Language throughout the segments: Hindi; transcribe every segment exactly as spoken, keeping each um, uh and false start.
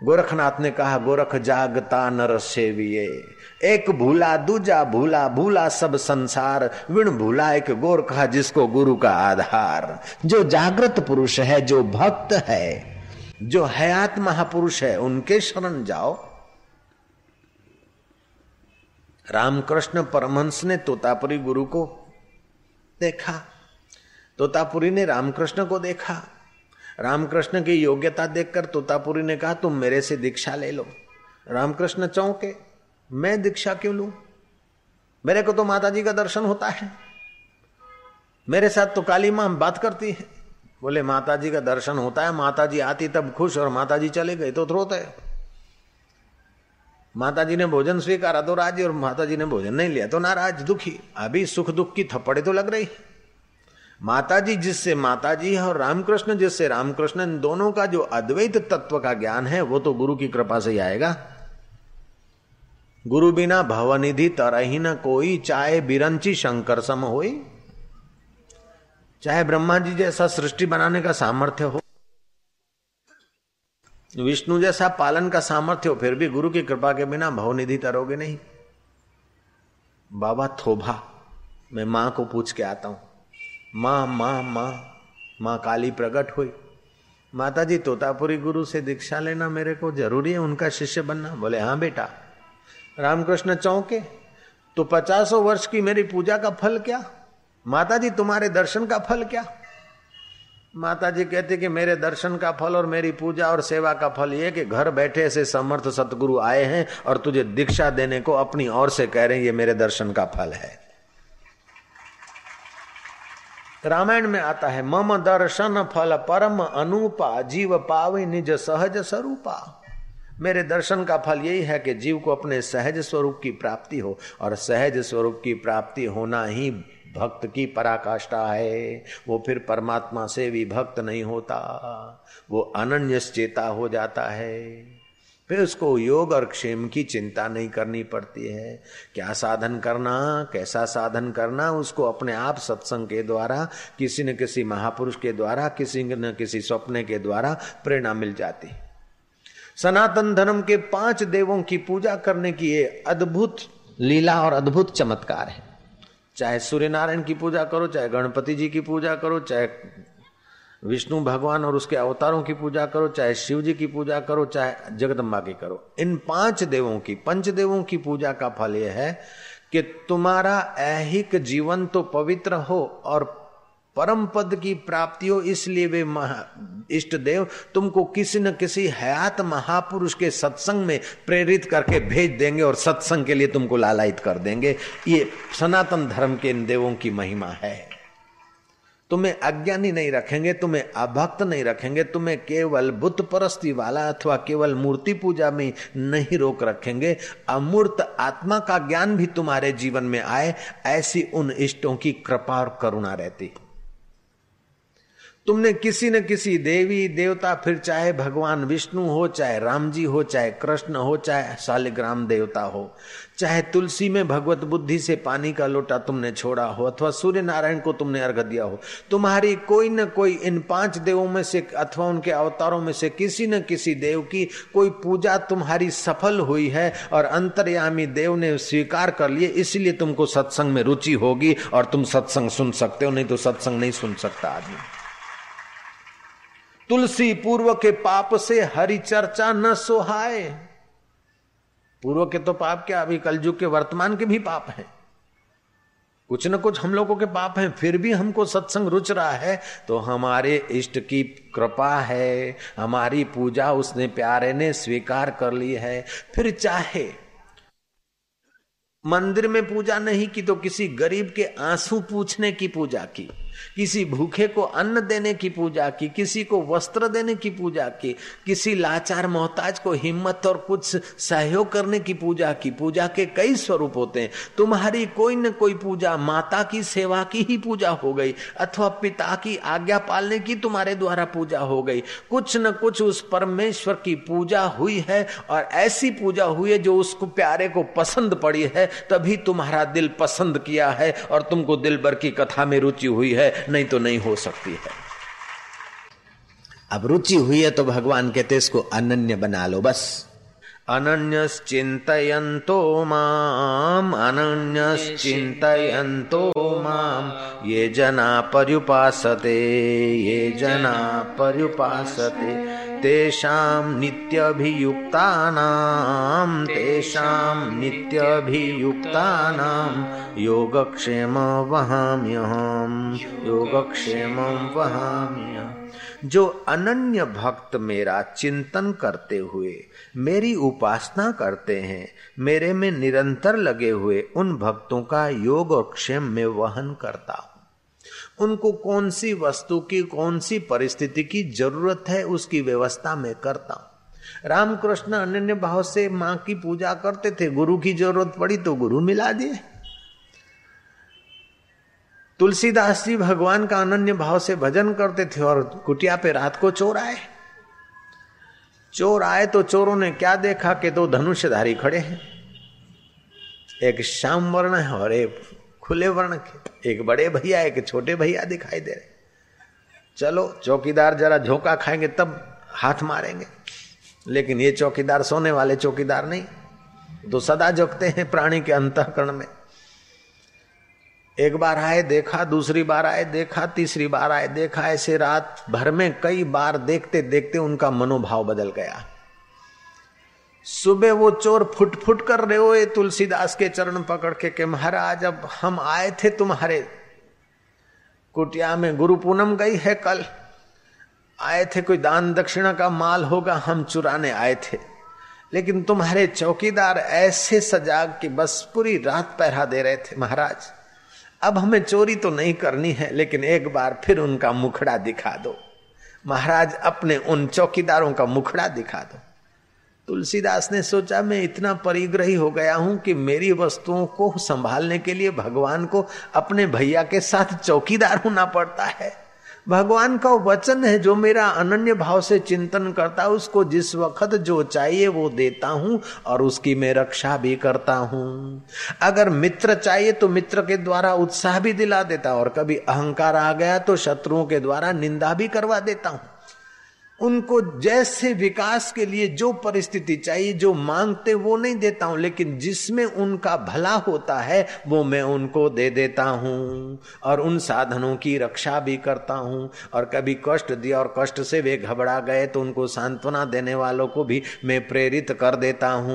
गोरखनाथ ने कहा, गोरख जागता नर सेविये, एक भूला दूजा भूला, भूला सब संसार, विण भूला एक गोर कहा जिसको गुरु का आधार। जो जागृत पुरुष है, जो भक्त है, जो हयात महापुरुष है, उनके शरण जाओ। रामकृष्ण परमहंस ने तोतापुरी गुरु को देखा, तोतापुरी ने रामकृष्ण को देखा। रामकृष्ण की योग्यता देखकर तोतापुरी ने कहा, तुम मेरे से दीक्षा ले लो। रामकृष्ण चौंके, मैं दीक्षा क्यों लूं? मेरे को तो माता जी का दर्शन होता है, मेरे साथ तो काली मां बात करती है। बोले माता जी का दर्शन होता है, माता जी आती तब खुश और माता जी चले गए तो रोते। माता जी ने भोजन स्वीकारा तो राजी और माता जी ने भोजन नहीं लिया तो नाराज दुखी। अभी सुख दुख की थप्पड़े तो लग रही। माता जी जिससे माता जी है और रामकृष्ण जिससे रामकृष्ण, इन दोनों का जो अद्वैत तत्व का ज्ञान है वो तो गुरु की कृपा से ही आएगा। गुरु बिना भवनिधि तरही न कोई, चाहे बिरंची शंकर सम होई। चाहे ब्रह्मा जी जैसा सृष्टि बनाने का सामर्थ्य हो, विष्णु जैसा पालन का सामर्थ्य हो, फिर भी गुरु की कृपा के बिना भवनिधि तरोगे नहीं। बाबा थोभा, मैं मां को पूछ के आता हूं, मां मां मां मां काली प्रकट हुई। माता जी तोतापुरी गुरु से दीक्षा लेना मेरे को जरूरी है, उनका शिष्य बनना? बोले हाँ बेटा। रामकृष्ण चौंके, तो पचासों वर्ष की मेरी पूजा का फल क्या? माता जी तुम्हारे दर्शन का फल क्या? माता जी कहती कि मेरे दर्शन का फल और मेरी पूजा और सेवा का फल ये कि घर बैठे ऐसे समर्थ सतगुरु आए हैं और तुझे दीक्षा देने को अपनी ओर से कह रहे हैं, ये मेरे दर्शन का फल है। रामायण में आता है, मम दर्शन फल परम अनुपा, जीव पावे निज सहज स्वरूपा। मेरे दर्शन का फल यही है कि जीव को अपने सहज स्वरूप की प्राप्ति हो, और सहज स्वरूप की प्राप्ति होना ही भक्त की पराकाष्ठा है। वो फिर परमात्मा से भी भक्त नहीं होता, वो अनन्यश्चेता हो जाता है। फिर उसको योग और क्षेम की चिंता नहीं करनी पड़ती है। क्या साधन करना, कैसा साधन करना, उसको अपने आप सत्संग के द्वारा, किसी न किसी महापुरुष के द्वारा, किसी न किसी स्वप्न के द्वारा प्रेरणा मिल जाती। सनातन धर्म के पांच देवों की पूजा करने की ये अद्भुत लीला और अद्भुत चमत्कार है। चाहे सूर्य नारायण की पूजा करो, चाहे गणपति जी की पूजा करो, चाहे विष्णु भगवान और उसके अवतारों की पूजा करो, चाहे शिव जी की पूजा करो, चाहे जगदम्बा की करो, इन पांच देवों की, पंच देवों की पूजा का फल यह है कि तुम्हारा ऐहिक जीवन तो पवित्र हो और परम पद की प्राप्ति हो। इसलिए वे इष्ट देव तुमको किसी न किसी हयात महापुरुष के सत्संग में प्रेरित करके भेज देंगे और सत्संग के लिए तुमको लालायित कर देंगे। ये सनातन धर्म के इन देवों की महिमा है। तुम्हें अज्ञानी नहीं रखेंगे, तुम्हें अभक्त नहीं रखेंगे, तुम्हें केवल बुत परस्ती वाला अथवा केवल मूर्ति पूजा में नहीं रोक रखेंगे। अमूर्त आत्मा का ज्ञान भी तुम्हारे जीवन में आए, ऐसी उन इष्टों की कृपा और करुणा रहती। तुमने किसी न किसी देवी देवता, फिर चाहे भगवान विष्णु हो, चाहे राम जी हो, चाहे कृष्ण हो, चाहे शालिग्राम देवता हो, चाहे तुलसी में भगवत बुद्धि से पानी का लोटा तुमने छोड़ा हो, अथवा सूर्य नारायण को तुमने अर्घ दिया हो, तुम्हारी कोई न कोई इन पांच देवों में से अथवा उनके अवतारों में से किसी न किसी देव की कोई पूजा तुम्हारी सफल हुई है और अंतर्यामी देव ने स्वीकार कर लिए, इसलिए तुमको सत्संग में रुचि होगी और तुम सत्संग सुन सकते हो, नहीं तो सत्संग नहीं सुन सकता आदमी। तुलसी पूर्व के पाप से हरि चर्चा न सोहाए। पूर्व के तो पाप क्या, अभी कलयुग के वर्तमान के भी पाप हैं, कुछ न कुछ हम लोगों के पाप हैं, फिर भी हमको सत्संग रुच रहा है तो हमारे इष्ट की कृपा है, हमारी पूजा उसने प्यारे ने स्वीकार कर ली है। फिर चाहे मंदिर में पूजा नहीं की तो किसी गरीब के आंसू पूछने की पूजा की, किसी भूखे को अन्न देने की पूजा की, किसी को वस्त्र देने की पूजा की, किसी लाचार मोहताज को हिम्मत और कुछ सहयोग करने की पूजा की। पूजा के कई स्वरूप होते हैं। तुम्हारी कोई न कोई पूजा माता की सेवा की ही पूजा हो गई, अथवा पिता की आज्ञा पालने की तुम्हारे द्वारा पूजा हो गई। कुछ न कुछ उस परमेश्वर की पूजा हुई है और ऐसी पूजा हुई है जो उसको प्यारे को पसंद पड़ी है, तभी तुम्हारा दिल पसंद किया है और तुमको दिल भर की कथा में रुचि हुई है, नहीं तो नहीं हो सकती है। अब रुचि हुई है तो भगवान कहते इसको अनन्य बना लो बस। अनन्यश्चिन्तयन्तो माम अनन्यश्चिन्तयन्तो माम ये जना पर्युपासते ये जना पर्युपासते तेषां नित्यभियुक्तानां तेषां नित्यभियुक्तानां योगक्षेमं वहाम्यहम् योगक्षेमं वहाम्यहम्। जो अनन्य भक्त मेरा चिंतन करते हुए मेरी उपासना करते हैं, मेरे में निरंतर लगे हुए उन भक्तों का योग और क्षेम में वहन करता हूं। उनको कौन सी वस्तु की कौन सी परिस्थिति की जरूरत है उसकी व्यवस्था मैं करता हूं। रामकृष्ण अनन्य भाव से मां की पूजा करते थे, गुरु की जरूरत पड़ी तो गुरु मिला दिए। तुलसीदास जी भगवान का अनन्य भाव से भजन करते थे और कुटिया पे रात को चोर आए। चोर आए तो चोरों ने क्या देखा कि दो धनुषधारी खड़े हैं, एक श्याम वर्ण है और एक खुले वर्ण के, एक बड़े भैया एक छोटे भैया दिखाई दे रहे। चलो चौकीदार जरा झोंका खाएंगे तब हाथ मारेंगे, लेकिन ये चौकीदार सोने वाले चौकीदार नहीं, तो सदा झोंकते हैं प्राणी के अंतःकरण में। एक बार आए देखा, दूसरी बार आए देखा, तीसरी बार आए देखा, ऐसे रात भर में कई बार देखते देखते उनका मनोभाव बदल गया। सुबह वो चोर फुट फुट कर रहे हो तुलसीदास के चरण पकड़ के कि महाराज अब हम आए थे तुम्हारे कुटिया में, गुरु पूनम गई है कल, आए थे कोई दान दक्षिणा का माल होगा हम चुराने आए थे, लेकिन तुम्हारे चौकीदार ऐसे सजाग कि बस पूरी रात पहरा दे रहे थे। महाराज अब हमें चोरी तो नहीं करनी है, लेकिन एक बार फिर उनका मुखड़ा दिखा दो। महाराज अपने उन चौकीदारों का मुखड़ा दिखा दो। तुलसीदास ने सोचा मैं इतना परिग्रही हो गया हूं कि मेरी वस्तुओं को संभालने के लिए भगवान को अपने भैया के साथ चौकीदार होना पड़ता है। भगवान का वचन है, जो मेरा अनन्य भाव से चिंतन करता है उसको जिस वक्त जो चाहिए वो देता हूं और उसकी मैं रक्षा भी करता हूं। अगर मित्र चाहिए तो मित्र के द्वारा उत्साह भी दिला देता, और कभी अहंकार आ गया तो शत्रुओं के द्वारा निंदा भी करवा देता हूं। उनको जैसे विकास के लिए जो परिस्थिति चाहिए, जो मांगते वो नहीं देता हूं, लेकिन जिसमें उनका भला होता है वो मैं उनको दे देता हूं और उन साधनों की रक्षा भी करता हूं। और कभी कष्ट दिया और कष्ट से वे घबरा गए तो उनको सांत्वना देने वालों को भी मैं प्रेरित कर देता हूं।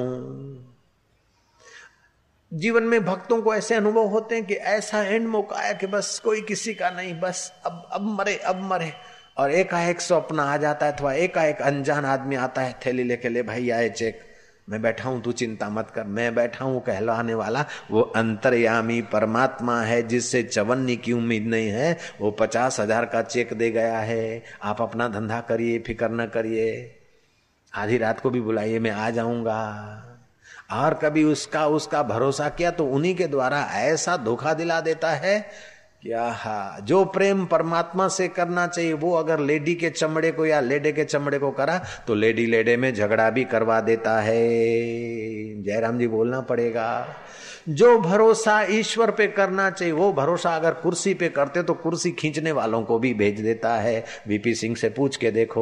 जीवन में भक्तों को ऐसे अनुभव होते हैं कि ऐसा एंड मौका आया कि बस कोई किसी का नहीं, बस अब अब मरे अब मरे, और एकाएक स्वप्न आ जाता है अथवा एकाएक अनजान आदमी आता है थैली लेके, ले भाई आए चेक, मैं बैठा हूं तू चिंता मत कर, मैं बैठा हूं कहलाने वाला वो अंतर्यामी परमात्मा है जिससे चवन्नी की उम्मीद नहीं है। वो पचास हजार का चेक दे गया है, आप अपना धंधा करिए, फिक्र न करिए, आधी रात को भी बुलाइए मैं आ जाऊंगा। और कभी उसका उसका भरोसा किया तो उन्हीं के द्वारा ऐसा धोखा दिला देता है क्या। हाँ, जो प्रेम परमात्मा से करना चाहिए वो अगर लेडी के चमड़े को या लेडे के चमड़े को करा तो लेडी लेडे में झगड़ा भी करवा देता है। जयराम जी बोलना पड़ेगा। जो भरोसा ईश्वर पे करना चाहिए वो भरोसा अगर कुर्सी पे करते तो कुर्सी खींचने वालों को भी भेज देता है। वीपी सिंह से पूछ के देखो।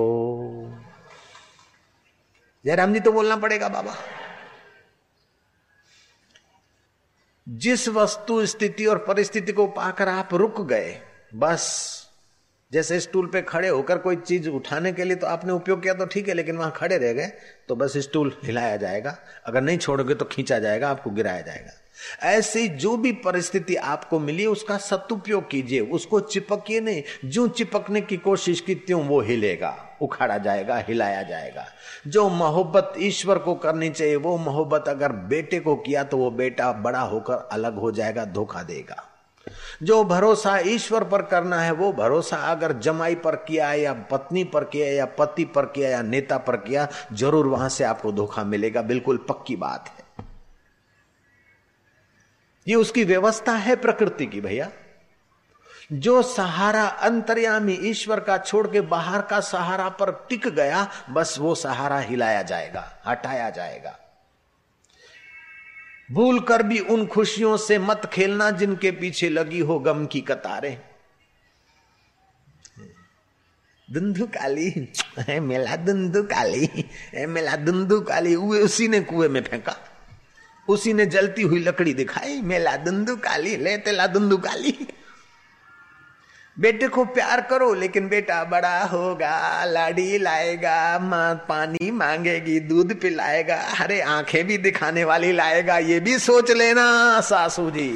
जयराम जी तो बोलना पड़ेगा बाबा। जिस वस्तु स्थिति और परिस्थिति को पाकर आप रुक गए, बस जैसे स्टूल पे खड़े होकर कोई चीज उठाने के लिए तो आपने उपयोग किया तो ठीक है, लेकिन वहां खड़े रह गए तो बस स्टूल हिलाया जाएगा, अगर नहीं छोड़ोगे तो खींचा जाएगा, आपको गिराया जाएगा। ऐसी जो भी परिस्थिति आपको मिली उसका सदुपयोग कीजिए, उसको चिपकिए नहीं। जो चिपकने की कोशिश की त्यों वो हिलेगा, उखाड़ा जाएगा, हिलाया जाएगा। जो मोहब्बत ईश्वर को करनी चाहिए वो मोहब्बत अगर बेटे को किया तो वो बेटा बड़ा होकर अलग हो जाएगा, धोखा देगा। जो भरोसा ईश्वर पर करना है वो भरोसा अगर जमाई पर किया या पत्नी पर किया या पति पर किया या नेता पर किया, जरूर वहां से आपको धोखा मिलेगा, बिल्कुल पक्की बात है। ये उसकी व्यवस्था है प्रकृति की भैया। जो सहारा अंतर्यामी ईश्वर का छोड़ के बाहर का सहारा पर टिक गया, बस वो सहारा हिलाया जाएगा, हटाया जाएगा। भूल कर भी उन खुशियों से मत खेलना जिनके पीछे लगी हो गम की कतारें। दुंदू काली है मेला दुंदू काली है मेला दुंदू काली, उसी ने कुएं में फेंका, उसी ने जलती हुई लकड़ी दिखाई, मेला दुंदू काली ले तेला दुंदू काली। बेटे को प्यार करो लेकिन बेटा बड़ा होगा, लाड़ी लाएगा, माँ पानी मांगेगी, दूध पिलाएगा, अरे आंखें भी दिखाने वाली लाएगा, ये भी सोच लेना सासू जी।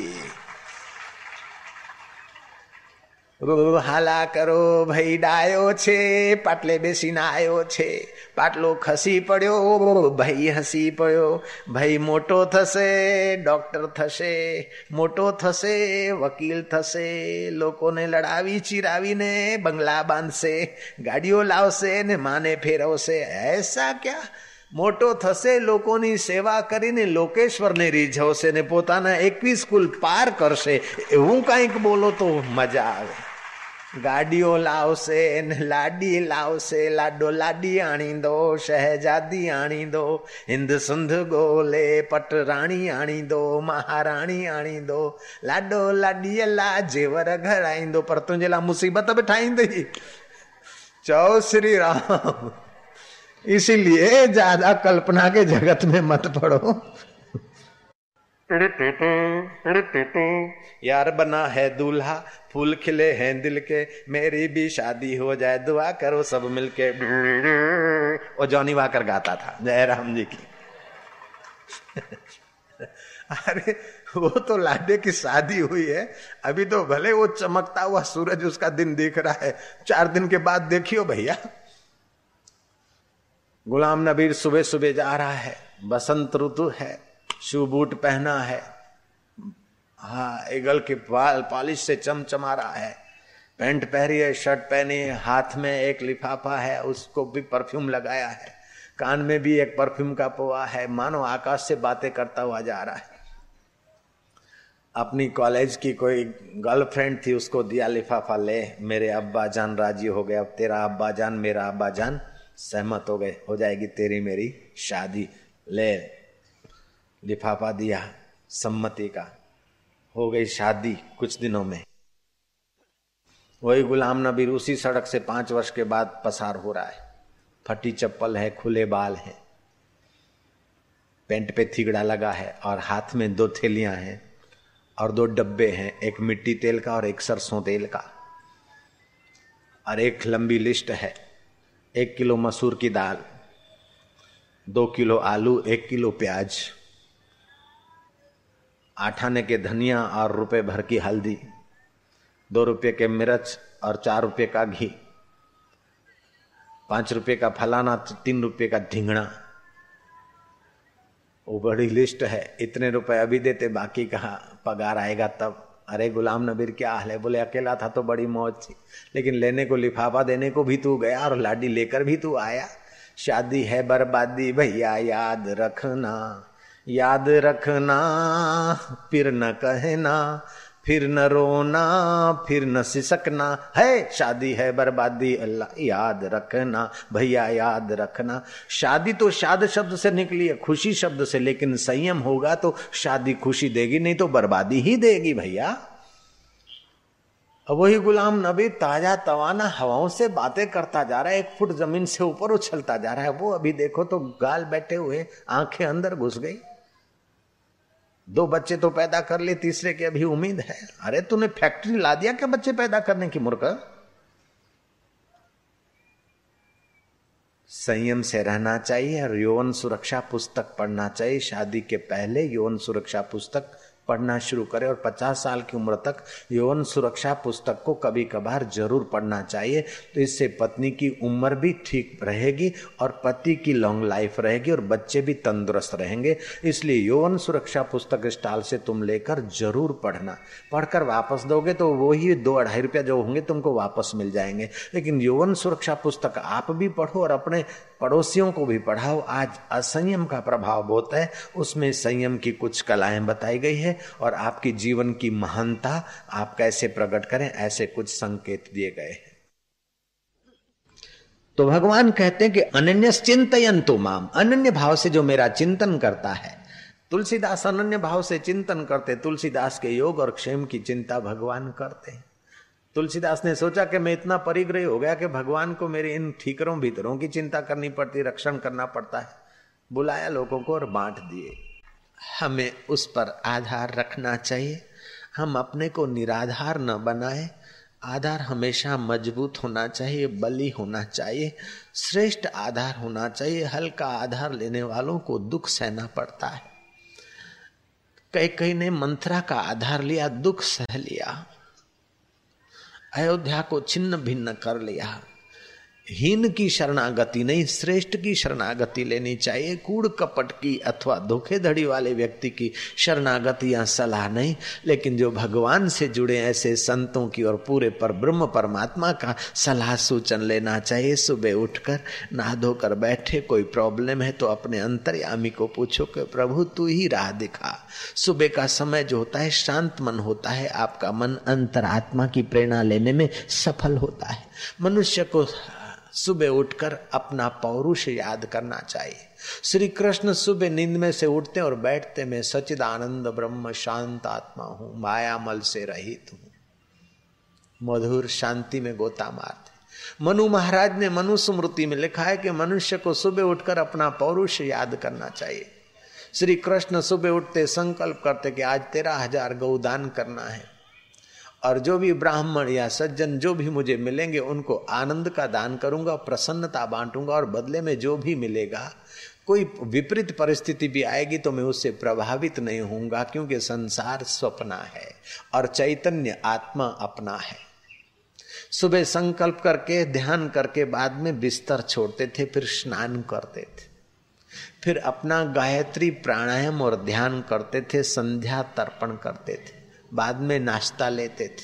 हाला करो भाई डायो छे, पाटले बेसीने आयो छे, पाटलो खसी पड्यो, भाई हसी पड्यो, भाई मोटो थशे डॉक्टर थशे, मोटो थशे वकील थशे, लोकोने लड़ावी चिरावीने बंगला बांधशे, गाड़ियों लावशे ने माने फेरवशे। ऐसा क्या? मोटो थशे, लोकोनी सेवा करीने लोकेश्वरने રીઝવશે ને પોતાના એકવીસ કુલ પાર કરશે, એવું કંઈક બોલો તો મજા આવે। ગાડીઓ લાવશે ને લાડી લાવશે, લાડો લાડી આણી દો, શહેજાદી આણી દો, હિન્દ સુંધ ગોલે પટરાણી આણી દો, મહારાણી આણી દો, લાડો લાડી લા જેવર ઘરાઈ દો, पर तुझे ला मुसीबत बिठाई दी। चौ श्री राम। इसीलिए ज्यादा कल्पना के जगत में मत पड़ो। यार बना है दूल्हा, फूल खिले हैं दिल के, मेरी भी शादी हो जाए, दुआ करो सब मिलके। वो जॉनी वाकर गाता था जयराम जी की। अरे वो तो लाडे की शादी हुई है, अभी तो भले वो चमकता हुआ सूरज उसका दिन दिख रहा है, चार दिन के बाद देखियो भैया। गुलाम नबी सुबह सुबह जा रहा है, बसंत ऋतु है, शू बूट पहना है, हाँ ईगल के बाल पॉलिश से चमचमा रहा है, पैंट पहनी है, शर्ट पहनी है, हाथ में एक लिफाफा है, उसको भी परफ्यूम लगाया है, कान में भी एक परफ्यूम का पोआ है, मानो आकाश से बातें करता हुआ जा रहा है। अपनी कॉलेज की कोई गर्लफ्रेंड थी, उसको दिया लिफाफा, ले मेरे अब्बा जान राजी हो गए, अब तेरा अब्बा जान मेरा अब्बा जान सहमत हो गए, हो जाएगी तेरी मेरी शादी, ले लिफाफा दिया सम्मति का, हो गई शादी कुछ दिनों में। वही गुलाम नबी उसी सड़क से पांच वर्ष के बाद पसार हो रहा है, फटी चप्पल है, खुले बाल है, पेंट पे थिगड़ा लगा है और हाथ में दो थैलियां हैं और दो डब्बे हैं, एक मिट्टी तेल का और एक सरसों तेल का, और एक लंबी लिस्ट है, एक किलो मसूर की दाल, दो किलो आलू, एक किलो प्याज, आठ आने के धनिया और रुपए भर की हल्दी, दो रुपये के मिर्च और चार रुपये का घी, पांच रुपये का फलाना, तीन रुपये का ढींगना। वो बड़ी लिस्ट है, इतने रुपए अभी देते, बाकी कहा पगार आएगा तब। अरे गुलाम नबी क्या हाल है? बोले अकेला था तो बड़ी मौज थी, लेकिन लेने को लिफाफा देने को भी तू गया और लाडी लेकर भी तू आया। शादी है बर्बादी भैया याद रखना, याद रखना, फिर न कहना, फिर न रोना, फिर न सिसकना, है शादी है बर्बादी अल्लाह याद रखना भैया याद रखना। शादी तो शाद शब्द से निकली है, खुशी शब्द से, लेकिन संयम होगा तो शादी खुशी देगी, नहीं तो बर्बादी ही देगी भैया। अब वही गुलाम नबी ताजा तवाना हवाओं से बातें करता जा रहा है, एक फुट जमीन से ऊपर उछलता जा रहा है। वो अभी देखो तो गाल बैठे हुए, आंखें अंदर घुस गई। दो बच्चे तो पैदा कर लिए, तीसरे की अभी उम्मीद है। अरे तूने फैक्ट्री ला दिया क्या बच्चे पैदा करने की मूर्ख? संयम से रहना चाहिए और यौवन सुरक्षा पुस्तक पढ़ना चाहिए। शादी के पहले यौवन सुरक्षा पुस्तक पढ़ना शुरू करें और पचास साल की उम्र तक यौवन सुरक्षा पुस्तक को कभी कभार जरूर पढ़ना चाहिए। तो इससे पत्नी की उम्र भी ठीक रहेगी और पति की लॉन्ग लाइफ रहेगी और बच्चे भी तंदुरुस्त रहेंगे। इसलिए यौवन सुरक्षा पुस्तक स्टॉल से तुम लेकर जरूर पढ़ना। पढ़कर वापस दोगे तो वही दो अढ़ाई रुपया जो होंगे तुमको वापस मिल जाएंगे। लेकिन यौवन सुरक्षा पुस्तक आप भी पढ़ो और अपने पड़ोसियों को भी पढ़ाओ। आज असंयम का प्रभाव बहुत है, उसमें संयम की कुछ कलाएं बताई गई है और आपकी जीवन की महानता आप कैसे प्रकट करें ऐसे कुछ संकेत दिए गए हैं। तो भगवान कहते हैं कि अनन्यस चिंतयन्तु माम, अनन्य भाव से जो मेरा चिंतन करता है। तुलसीदास अनन्य भाव से चिंतन करते, तुलसीदास के योग और क्षेम की चिंता भगवान करते हैं। तुलसीदास ने सोचा कि मैं इतना परिग्रही हो गया कि भगवान को मेरे इन ठीकरों भीतरों की चिंता करनी पड़ती, रक्षण करना पड़ता है। बुलाया लोगों को और बांट दिए। हमें उस पर आधार रखना चाहिए। हम अपने को निराधार न बनाए। आधार हमेशा मजबूत होना चाहिए, बली होना चाहिए, श्रेष्ठ आधार होना चाहिए। हल्का आधार लेने वालों को दुख सहना पड़ता है। कई कई ने मंथरा का आधार लिया, दुख सह लिया, अयोध्या को छिन्न भिन्न कर लिया। हीन की शरणागति नहीं, श्रेष्ठ की शरणागति लेनी चाहिए। कूड़ कपट की अथवा धोखेधड़ी वाले व्यक्ति की शरणागति या सलाह नहीं, लेकिन जो भगवान से जुड़े ऐसे संतों की और पूरे पर ब्रह्म परमात्मा का सलाह सूचन लेना चाहिए। सुबह उठकर नहा धोकर बैठे, कोई प्रॉब्लम है तो अपने अंतर्यामी को पूछो कि प्रभु तू ही राह दिखा। सुबह का समय जो होता है शांत मन होता है, आपका मन अंतरात्मा की प्रेरणा लेने में सफल होता है। मनुष्य को सुबह उठकर अपना पौरुष याद करना चाहिए। श्री कृष्ण सुबह नींद में से उठते और बैठते, मैं सच्चिदानंद ब्रह्म शांत आत्मा हूं, मायामल से रहित हूं। मधुर शांति में गोता मारते। मनु महाराज ने मनु स्मृति में लिखा है कि मनुष्य को सुबह उठकर अपना पौरुष याद करना चाहिए। श्री कृष्ण सुबह उठते संकल्प करते कि आज तेरह हजार गौदान करना है, और जो भी ब्राह्मण या सज्जन जो भी मुझे मिलेंगे उनको आनंद का दान करूंगा, प्रसन्नता बांटूंगा, और बदले में जो भी मिलेगा, कोई विपरीत परिस्थिति भी आएगी तो मैं उससे प्रभावित नहीं होऊंगा, क्योंकि संसार स्वप्न है और चैतन्य आत्मा अपना है। सुबह संकल्प करके ध्यान करके बाद में बिस्तर छोड़ते थे, फिर स्नान करते थे, फिर अपना गायत्री प्राणायाम और ध्यान करते थे, संध्या तर्पण करते थे, बाद में नाश्ता लेते थे।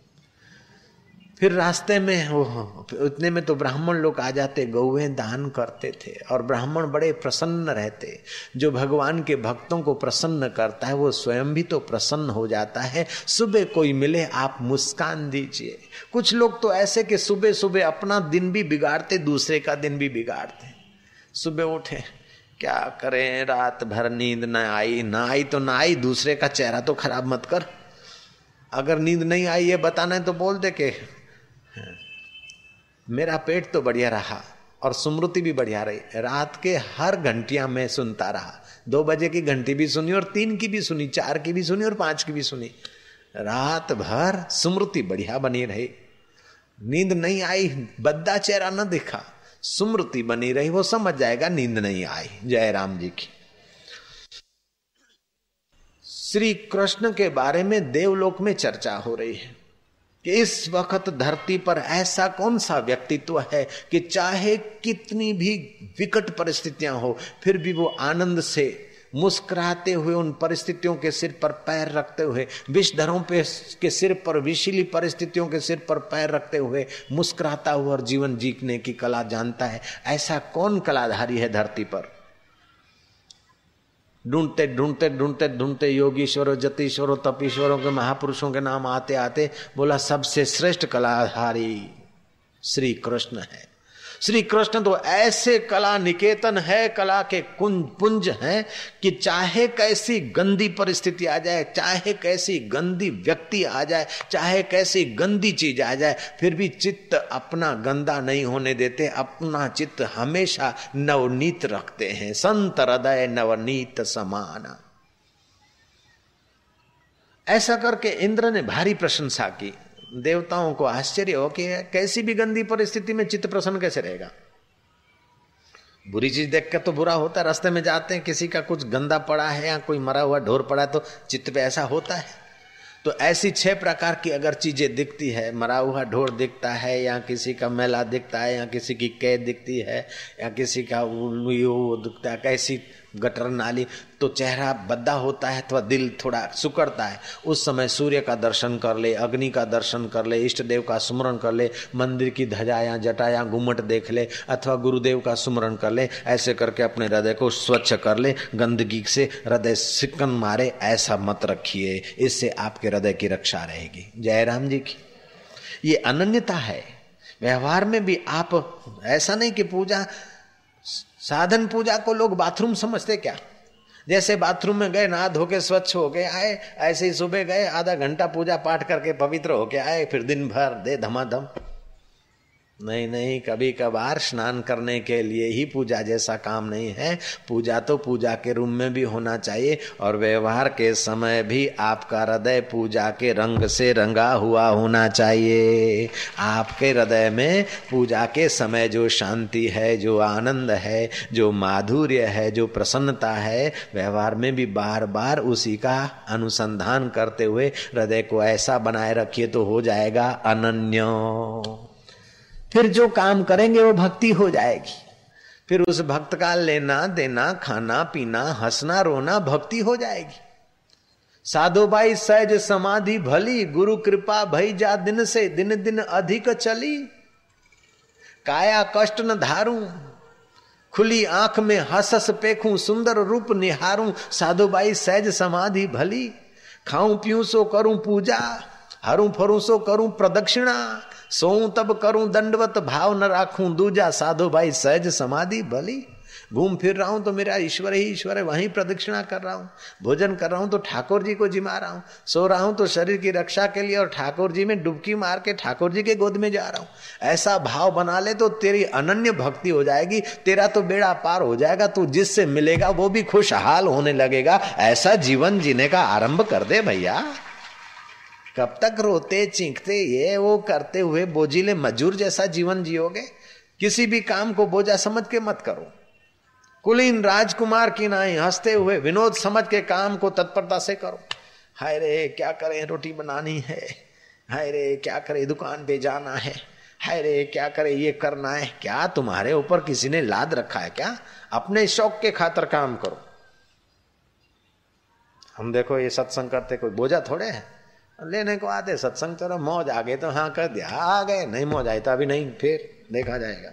फिर रास्ते में वो उतने में तो ब्राह्मण लोग आ जाते, गौएं दान करते थे और ब्राह्मण बड़े प्रसन्न रहते। जो भगवान के भक्तों को प्रसन्न करता है वो स्वयं भी तो प्रसन्न हो जाता है। सुबह कोई मिले आप मुस्कान दीजिए। कुछ लोग तो ऐसे कि सुबह सुबह अपना दिन भी बिगाड़ते, दूसरे का दिन भी बिगाड़ते। सुबह उठे, क्या करें, रात भर नींद न आई, ना आई तो ना आई, दूसरे का चेहरा तो खराब मत कर। अगर नींद नहीं आई ये बताना है तो बोल दे के मेरा पेट तो बढ़िया रहा और स्मृति भी बढ़िया रही। रात के हर घंटियां मैं सुनता रहा, दो बजे की घंटी भी सुनी और तीन की भी सुनी, चार की भी सुनी और पांच की भी सुनी। रात भर स्मृति बढ़िया बनी रही। नींद नहीं आई, बद्दा चेहरा न दिखा, स्मृति बनी रही, वो समझ जाएगा नींद नहीं आई। जय राम जी की। श्री कृष्ण के बारे में देवलोक में चर्चा हो रही है कि इस वक्त धरती पर ऐसा कौन सा व्यक्तित्व है कि चाहे कितनी भी विकट परिस्थितियां हो फिर भी वो आनंद से मुस्कुराते हुए उन परिस्थितियों के सिर पर पैर रखते हुए, विषधरों पे के सिर पर, विषीली परिस्थितियों के सिर पर पैर रखते हुए मुस्कुराता हुआ और जीवन जीने की कला जानता है। ऐसा कौन कलाधारी है धरती पर? ढूंढते ढूंढते ढूंढते ढूंढते योगीश्वरों, जतीश्वरों, तपीश्वरों के महापुरुषों के नाम आते आते बोला सबसे श्रेष्ठ कलाधारी श्री कृष्ण है। श्री कृष्ण तो ऐसे कला निकेतन है, कला के कुंज पुंज हैं कि चाहे कैसी गंदी परिस्थिति आ जाए, चाहे कैसी गंदी व्यक्ति आ जाए, चाहे कैसी गंदी चीज आ जाए, फिर भी चित्त अपना गंदा नहीं होने देते। अपना चित्त हमेशा नवनीत रखते हैं। संत हृदय नवनीत समाना। ऐसा करके इंद्र ने भारी प्रशंसा की। देवताओं को आश्चर्य हो कि कैसी भी गंदी परिस्थिति में चित्त प्रसन्न कैसे रहेगा। बुरी चीज देखकर तो बुरा होता है, रास्ते में जाते हैं किसी का कुछ गंदा पड़ा है या कोई मरा हुआ ढोर पड़ा है तो चित्त पे ऐसा होता है। तो ऐसी छह प्रकार की अगर चीजें दिखती है, मरा हुआ ढोर दिखता है या किसी का मेला दिखता है या किसी की कैद दिखती है या किसी का वो दिखता है, कैसी गटर नाली, तो चेहरा बद्दा होता है अथवा दिल थोड़ा सुकड़ता है। उस समय सूर्य का दर्शन कर ले, अग्नि का दर्शन कर ले, इष्ट देव का सुमरण कर ले, मंदिर की ध्वजा या जटा या घुमट देख ले अथवा गुरुदेव का सुमरण कर ले। ऐसे करके अपने हृदय को स्वच्छ कर ले, गंदगी से हृदय सिकन मारे ऐसा मत रखिए, इससे आपके हृदय की रक्षा रहेगी। जय राम जी की। ये अनन्यता है। व्यवहार में भी आप ऐसा नहीं कि पूजा साधन पूजा को लोग बाथरूम समझते क्या, जैसे बाथरूम में गए, नहा धो के स्वच्छ हो के आए, ऐसे ही सुबह गए, आधा घंटा पूजा पाठ करके पवित्र होके आए, फिर दिन भर दे धमाधम। नहीं नहीं, कभी कभार स्नान करने के लिए ही पूजा जैसा काम नहीं है। पूजा तो पूजा के रूम में भी होना चाहिए, और व्यवहार के समय भी आपका हृदय पूजा के रंग से रंगा हुआ होना चाहिए। आपके हृदय में पूजा के समय जो शांति है, जो आनंद है, जो माधुर्य है, जो प्रसन्नता है, व्यवहार में भी बार बार उसी का अनुसंधान करते हुए हृदय को ऐसा बनाए रखिए तो हो जाएगा अनन्य। फिर जो काम करेंगे वो भक्ति हो जाएगी। फिर उस भक्त का लेना देना, खाना पीना, हंसना रोना भक्ति हो जाएगी। साधो भाई सहज समाधि भली, गुरु कृपा भई जा दिन से दिन दिन अधिक चली। काया कष्ट न धारूं, खुली आंख में हंस हंस पेखूं, सुंदर रूप निहारूं, साधो भाई सहज समाधि भली। खाऊं पीऊं सो करूं पूजा, हरू फरू सो करूं प्रदक्षिणा, सोऊं तब करूं दंडवत, भाव न राखूं दूजा, साधु भाई सहज समाधि भली। घूम फिर रहा हूं तो मेरा ईश्वर ही ईश्वर है, वहीं प्रदक्षिणा कर रहा हूं। भोजन कर रहा हूं तो ठाकुर जी को जिमा रहा हूं। सो रहा हूं तो शरीर की रक्षा के लिए और ठाकुर जी में डुबकी मार के ठाकुर जी के गोद में जा रहा हूं। ऐसा भाव बना ले तो तेरी अनन्य भक्ति हो जाएगी, तेरा तो बेड़ा पार हो जाएगा। तू जिससे मिलेगा वो भी खुशहाल होने लगेगा। ऐसा जीवन जीने का आरंभ कर दे भैया। कब तक रोते चीखते ये वो करते हुए बोझिले मजूर जैसा जीवन जियोगे? किसी भी काम को बोझा समझ के मत करो। कुलीन राजकुमार की नाई हंसते हुए विनोद समझ के काम को तत्परता से करो। हाय रे क्या करें, रोटी बनानी है। हाय रे क्या करें, दुकान पे जाना है। हाय रे क्या करें, ये करना है। क्या तुम्हारे ऊपर किसी ने लाद रखा है क्या? अपने शौक के खातर काम करो। हम देखो ये सत्संग करते कोई बोझा थोड़े है, लेने को आते सत्संग। चलो मौज आ गए तो हाँ कर दिया, आ गए, नहीं मौज आई तो अभी नहीं, फिर देखा जाएगा।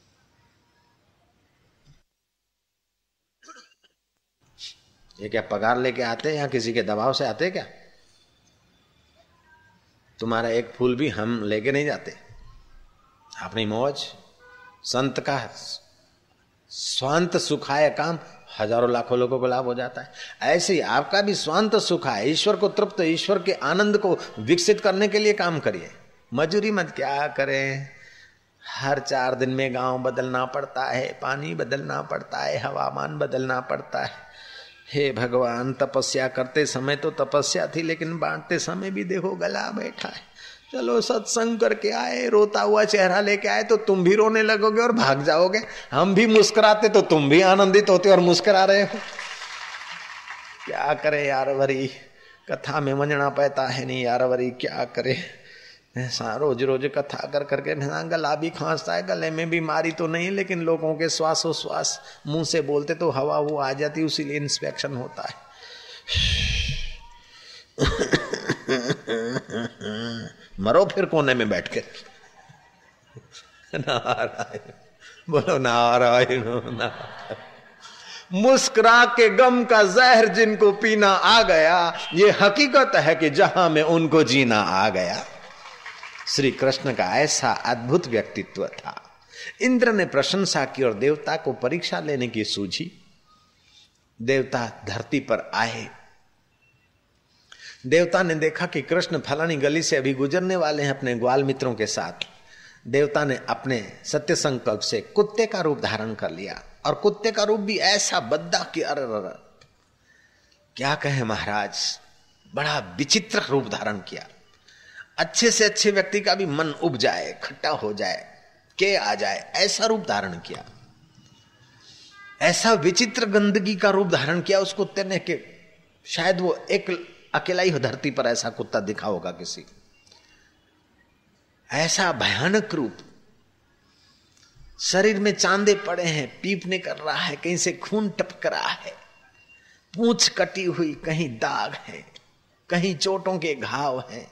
ये क्या पगार लेके आते या किसी के दबाव से आते क्या? तुम्हारा एक फूल भी हम लेके नहीं जाते। अपनी मौज। संत का स्वांत सुखाय काम हजारों लाखों लोगों को लाभ हो जाता है। ऐसे ही आपका भी स्वांत सुखा है। ईश्वर को तृप्त, ईश्वर के आनंद को विकसित करने के लिए काम करिए। मजूरी मत क्या करें। हर चार दिन में गांव बदलना पड़ता है, पानी बदलना पड़ता है, हवामान बदलना पड़ता है। हे भगवान, तपस्या करते समय तो तपस्या थी, लेकिन बांटते समय भी देखो गला बैठा है। चलो सत्संग करके आए, रोता हुआ चेहरा लेके आए तो तुम भी रोने लगोगे और भाग जाओगे। हम भी मुस्कुराते तो तुम भी आनंदित होते और मुस्कुरा रहे हो। क्या करे यार वरी, कथा में वंजना पैता है नहीं यार वरी, क्या करे। ऐसा रोज रोज कथा कर करके गला भी खांसता है। गले में बीमारी तो नहीं, लेकिन लोगों के श्वासोश्वास मुंह से बोलते तो हवा वो आ जाती, उसीलिए इंस्पेक्शन होता है। मरो फिर कोने में बैठ के। नारायण बोलो, नारायण नारायण। मुस्कुरा के गम का जहर जिनको पीना आ गया, ये हकीकत है कि जहां में उनको जीना आ गया। श्री कृष्ण का ऐसा अद्भुत व्यक्तित्व था। इंद्र ने प्रशंसा की और देवता को परीक्षा लेने की सूझी। देवता धरती पर आए। देवता ने देखा कि कृष्ण फलानी गली से अभी गुजरने वाले हैं अपने ग्वाल मित्रों के साथ। देवता ने अपने सत्य संकल्प से कुत्ते का रूप धारण कर लिया, और कुत्ते का रूप भी ऐसा बद्दा कि अरे अरे क्या कहे महाराज, बड़ा विचित्र रूप धारण किया। अच्छे से अच्छे व्यक्ति का भी मन उब जाए, खट्टा हो जाए, के आ जाए, ऐसा रूप धारण किया। ऐसा विचित्र गंदगी का रूप धारण किया उस कुत्ते ने कि शायद वो एक अकेला ही धरती पर ऐसा कुत्ता दिखा होगा किसी। ऐसा भयानक रूप, शरीर में चांदे पड़े हैं, पीपने कर रहा है, कहीं से खून टपक रहा है, पूंछ कटी हुई, कहीं दाग है, कहीं चोटों के घाव हैं,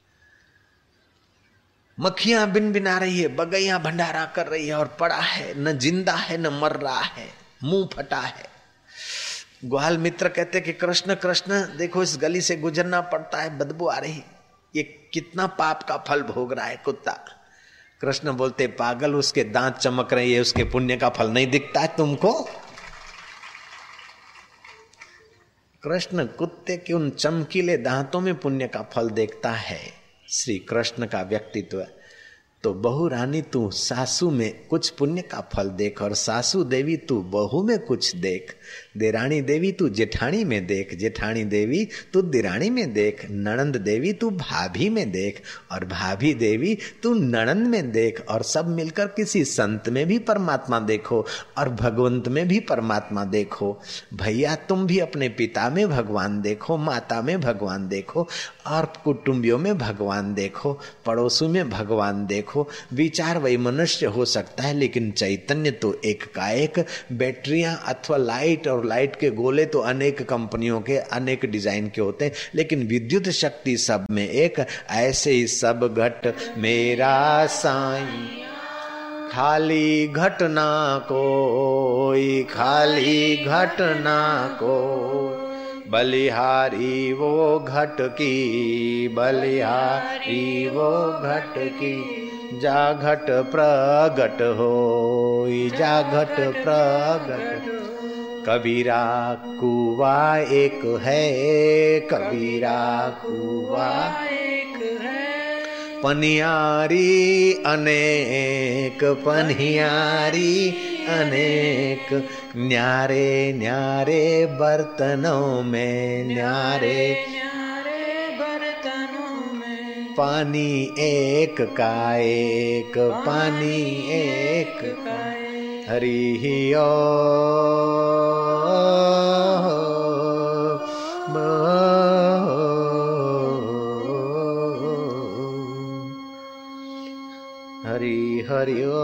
मक्खियां बिन बिना रही है, बगैया भंडारा कर रही है, और पड़ा है, न जिंदा है न मर रहा है, मुंह फटा है। ग्वाल मित्र कहते कि कृष्ण कृष्ण देखो इस गली से गुजरना पड़ता है, बदबू आ रही, ये कितना पाप का फल भोग रहा है कुत्ता। कृष्ण बोलते पागल, उसके दांत चमक रहे हैं, उसके पुण्य का फल नहीं दिखता है तुमको? कृष्ण कुत्ते के उन चमकीले दांतों में पुण्य का फल देखता है। श्री कृष्ण का व्यक्तित्व। तो बहू रानी तू सासू में कुछ पुण्य का फल देख, और सासू देवी तू बहू में कुछ देख, देरानी देवी तू जेठानी में देख, जेठानी देवी तू दिरानी में देख, ननंद देवी तू भाभी में देख, और भाभी देवी तू ननंद में देख, और सब मिलकर किसी संत में भी परमात्मा देखो और भगवंत में भी परमात्मा देखो। भैया तुम भी अपने पिता में भगवान देखो, माता में भगवान देखो, और कुटुंबियों में भगवान देखो, पड़ोसों में भगवान देखो। विचार वही मनुष्य हो सकता है, लेकिन चैतन्य तो एक का एक। बैटरियां अथवा लाइट और लाइट के गोले तो अनेक कंपनियों के अनेक डिजाइन के होते हैं, लेकिन विद्युत शक्ति सब में एक। ऐसे ही सब घट मेरा साईं, खाली घटना कोई, खाली घटना को, बलिहारी वो घट की, बलिहारी वो घट की, जा घट प्रगट होई, जा घट प्रगट। कबीरा कुआ एक है, कबीरा कुआ एक है, पनियारी अनेक, पनियारी अनेक, न्यारे न्यारे बर्तनों में, न्यारे न्यारे बर्तनों में, पानी एक का एक, पानी एक का एक। हरि ओ हरि हरि ओ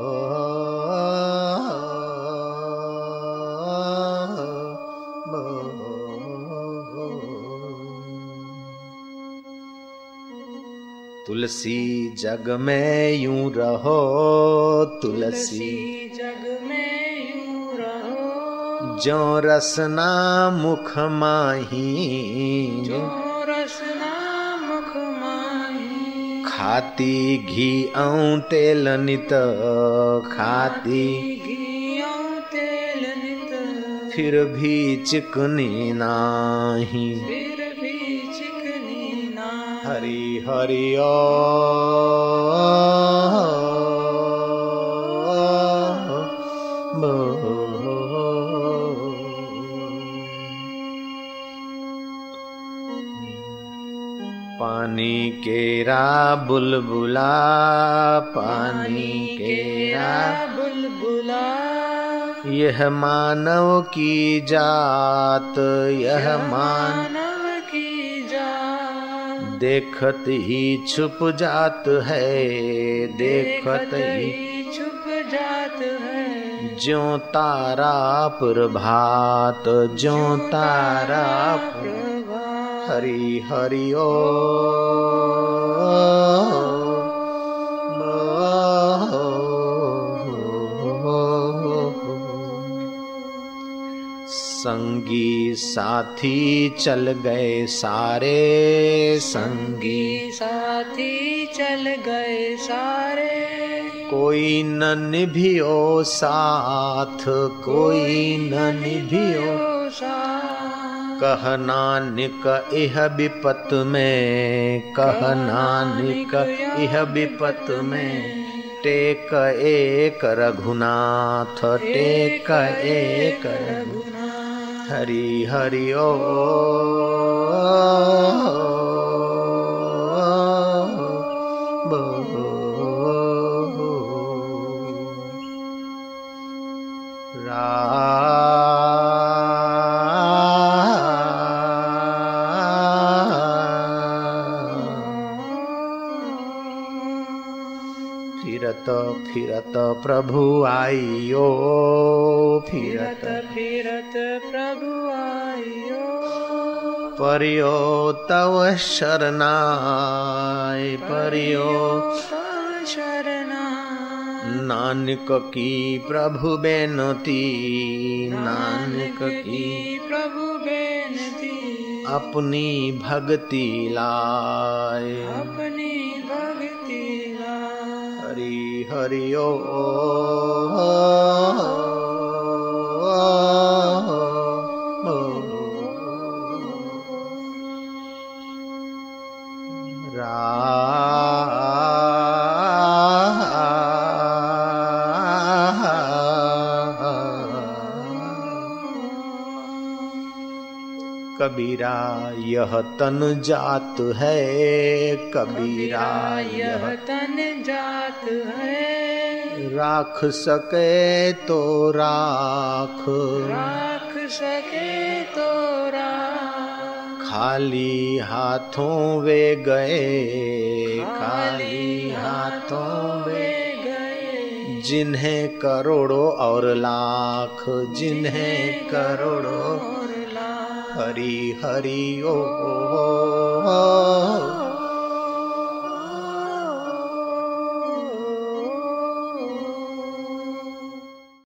तुलसी जग में यूं रहो, तुलसी जग में यूं रहो, जो रसना मुख माही, जो रसना मुख माही, खाती घी औ तेल नित, खाती घी औ तेल नित, फिर भी चिकनी नाही, फिर भी चिकनी नाही। हरि हरि ओ पानी केरा बुलबुला, पानी केरा बुलबुला, यह मानव की जात, यह मानव की जात, देखत ही छुप जात है, देखत ही छुप जात है, ज्यों तारा प्रभात, ज्यों तारा प्रभात। हरि हरि ओ संगी साथी चल गए सारे, संगी साथी चल गए सारे, कोई न निभियो साथ, कोई न निभियो साथ। कह नानक इह विपत में, कह नानक इह विपत में, टेक एक रघुनाथ, टेक एक रघुनाथ। हरि हरि ओ फिरत फिरत प्रभु आइयो, फिरत फिरत प्रभु आइयो, परियो तव शरणाय, परियो तव शरणाय। नानक की प्रभु बेनती, नानक की प्रभु बेनती, अपनी भक्ति लाए, अपनी भक्ति लाए। हरि हरि ओ कबीरा यह तन जात है, कबीरा यह तन जात है, राख सके तो राख, राख सके तो राख, खाली हाथों वे गए, खाली हाथों वे गए, जिन्हें करोड़ों और लाख, जिन्हें करोड़ों, हरि हरि ओ, ओ, ओ, ओ